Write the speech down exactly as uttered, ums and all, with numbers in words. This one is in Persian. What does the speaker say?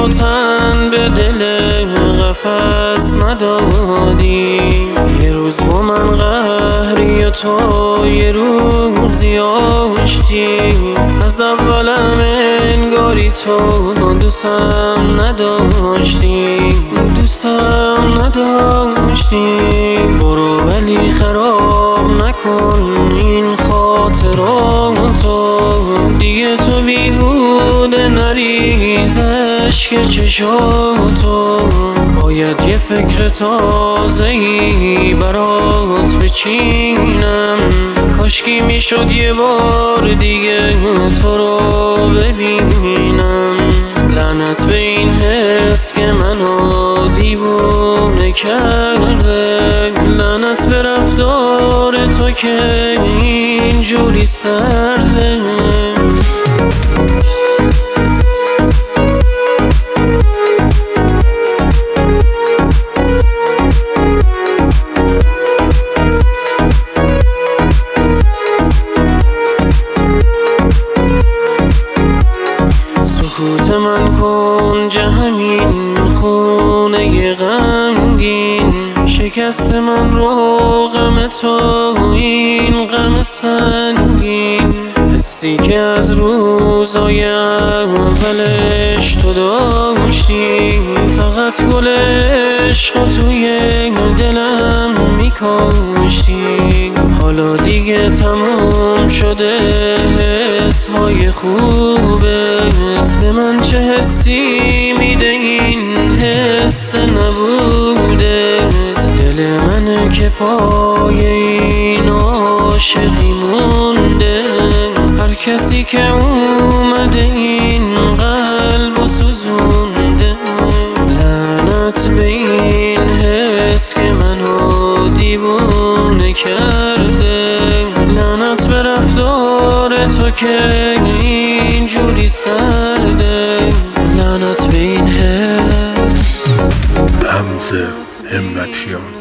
تن به دل قفس ندادی. یه روز با من قهری و تو یه روزی آشتی. از اولم انگاری تو دوستم نداشتی، دوستم نداشتی. برو ولی خراب نکن این خاطراتو، دیگه تو بیهوده نریز اشک چشاتو. باید یه فکر تازه‌ای برات بچینم، کاشکی میشد یه بار دیگه تو رو ببینم. لعنت به این حس که منو دیوونه کرده، لعنت به رفتار تو که اینجوری سرده. سکوت من کن همین خونه غمگین، شکست من رو غم تو این غم سنگین. حسی که از روزای اولش تو داشتی، فقط گل عشق توی دلم میکاشتی. حالا دیگه تموم شده حسهای خوبت، به من چه حسی میده این حس نبودت. دل منه که پای این عاشقی مونده، هر کسی که اومده این قلب و سوزونده. لعنت به این حس که منو دیوونه کرده، لعنت به رفتار تو که اینجوری سرده، لعنت به این حس. حمزه همتیان.